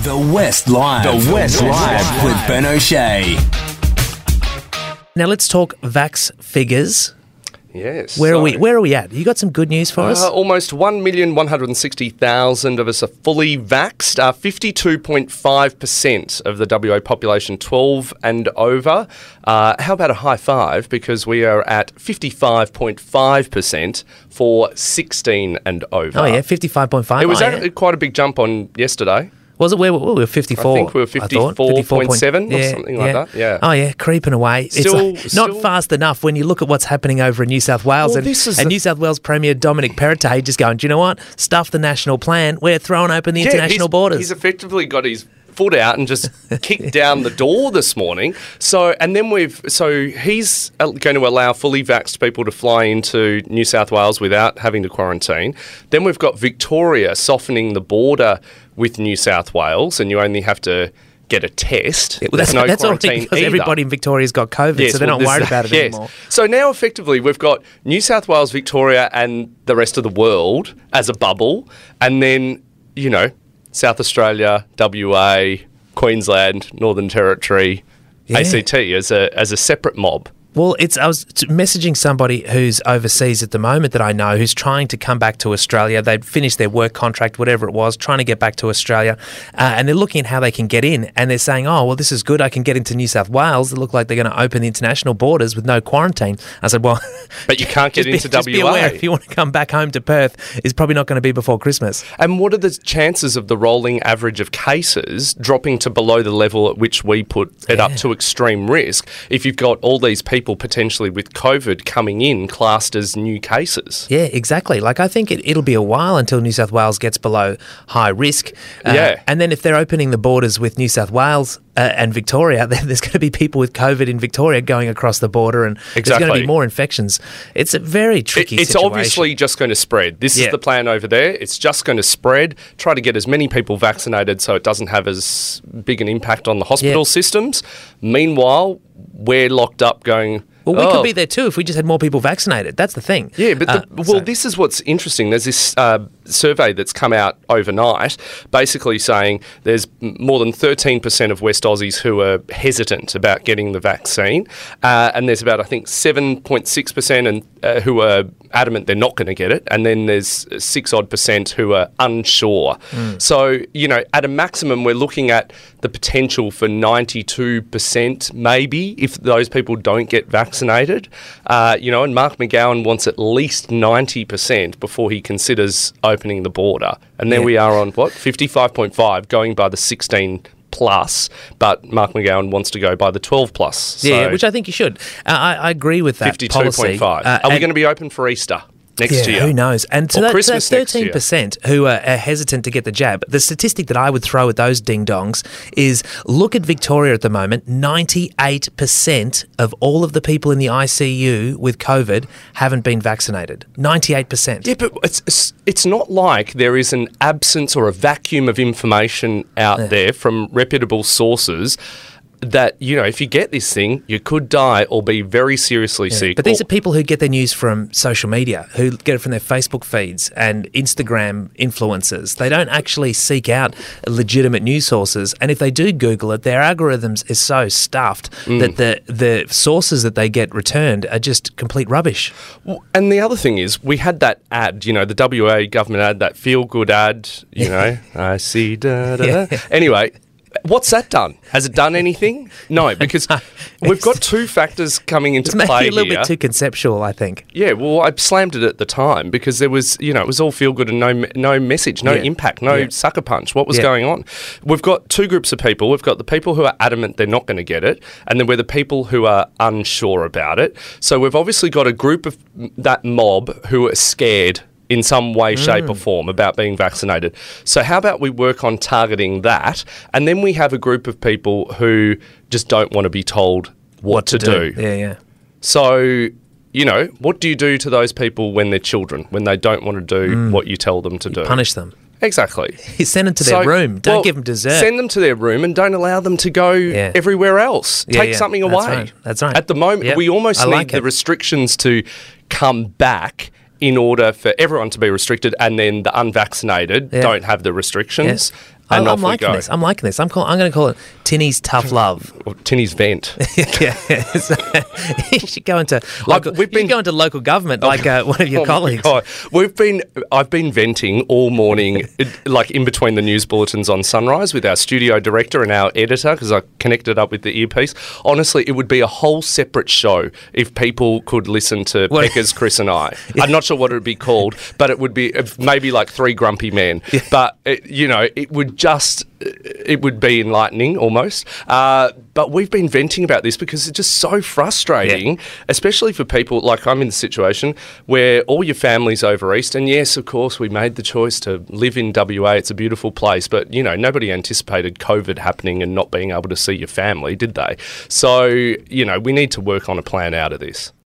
The West Live. The West Live with Ben O'Shea. Now let's talk vax figures. Yes. Where are we at? You got some good news for us? Almost 1,160,000 of us are fully vaxxed. 52.5% of the WA population 12 and over. How about a high five? Because we are at 55.5% for 16 and over. Oh, yeah, 55.5. It was quite a big jump on yesterday. Was it? We were 54. I think we were 54.7 or something like that. Yeah. Oh, yeah, creeping away. It's not fast enough when you look at what's happening over in New South Wales. Well, and New South Wales Premier Dominic Perrottet just going, do you know what? Stuff the national plan. We're throwing open the international borders. He's effectively got his foot out and just kicked down the door this morning. He's going to allow fully vaxxed people to fly into New South Wales without having to quarantine. Then we've got Victoria softening the border with New South Wales, and you only have to get a test. That's already because everybody in Victoria's got COVID, so they're not worried about it anymore. So now effectively we've got New South Wales, Victoria and the rest of the world as a bubble, and then, South Australia, WA, Queensland, Northern Territory, ACT as a separate mob. Well, I was messaging somebody who's overseas at the moment that I know who's trying to come back to Australia. They'd finished their work contract, whatever it was, trying to get back to Australia, and they're looking at how they can get in. And they're saying, oh, well, this is good. I can get into New South Wales. It look like they're going to open the international borders with no quarantine. I said, well... But you can't get into WA. Just be aware, if you want to come back home to Perth, it's probably not going to be before Christmas. And what are the chances of the rolling average of cases dropping to below the level at which we put it up to extreme risk if you've got all these people potentially with COVID coming in classed as new cases? Yeah, exactly. I think it'll be a while until New South Wales gets below high risk. And then if they're opening the borders with New South Wales and Victoria, then there's going to be people with COVID in Victoria going across the border, and there's going to be more infections. It's a very tricky situation. It's obviously just going to spread. This is the plan over there. It's just going to spread. Try to get as many people vaccinated so it doesn't have as big an impact on the hospital systems. Meanwhile, we're locked up going... Well, we could be there too if we just had more people vaccinated. That's the thing. Yeah, but this is what's interesting. There's this survey that's come out overnight basically saying there's more than 13% of West Aussies who are hesitant about getting the vaccine, and there's about, I think, 7.6% who are adamant they're not going to get it, and then there's 6% who are unsure. So, at a maximum, we're looking at the potential for 92% maybe if those people don't get vaccinated. And Mark McGowan wants at least 90% before he considers opening the border. And there we are on, 55.5, going by the 16 plus, but Mark McGowan wants to go by the 12 plus. So which I think you should. I agree with that 52.5. Are we going to be open for Easter next year? Who knows? And so that's Christmas 13% who are hesitant to get the jab. The statistic that I would throw at those ding-dongs is look at Victoria at the moment. 98% of all of the people in the ICU with COVID haven't been vaccinated. 98%. Yeah, but it's not like there is an absence or a vacuum of information out there from reputable sources that, if you get this thing, you could die or be very seriously sick. But these are people who get their news from social media, who get it from their Facebook feeds and Instagram influencers. They don't actually seek out legitimate news sources. And if they do Google it, their algorithms is so stuffed that the sources that they get returned are just complete rubbish. Well, and the other thing is, we had that ad, the WA government ad, that feel-good ad, I see, da-da-da. Anyway... What's that done? Has it done anything? No, because we've got two factors coming into play here. It's maybe a little bit too conceptual, I think. Yeah, well, I slammed it at the time because there was, it was all feel good and no message, no impact, no sucker punch. What was going on? We've got two groups of people. We've got the people who are adamant they're not going to get it, and then we're the people who are unsure about it. So we've obviously got a group of that mob who are scared in some way, shape or form about being vaccinated. So how about we work on targeting that, and then we have a group of people who just don't want to be told what to do. Yeah. So, what do you do to those people when they're children, when they don't want to do what you tell them to do? Punish them. Exactly. You send them to their room. Don't give them dessert. Send them to their room and don't allow them to go everywhere else. Take something away. That's right. At the moment, we almost need the restrictions to come back in order for everyone to be restricted, and then the unvaccinated don't have the restrictions. And I'm off we liking go. this. I'm liking this. I'm going to call it Tinny's Tough Love. Or Tinny's Vent. Yeah, you should go into local government like one of your colleagues. God. I've been venting all morning, like in between the news bulletins on Sunrise with our studio director and our editor, because I connected up with the earpiece. Honestly, it would be a whole separate show if people could listen to Peckers, Chris and I. Yeah. I'm not sure what it would be called, but it would be maybe like Three Grumpy Men. Yeah. But, it would be enlightening almost. But we've been venting about this because it's just so frustrating, especially for people like I'm in the situation where all your family's over east. And yes, of course, we made the choice to live in WA. It's a beautiful place. But, nobody anticipated COVID happening and not being able to see your family, did they? So, we need to work on a plan out of this.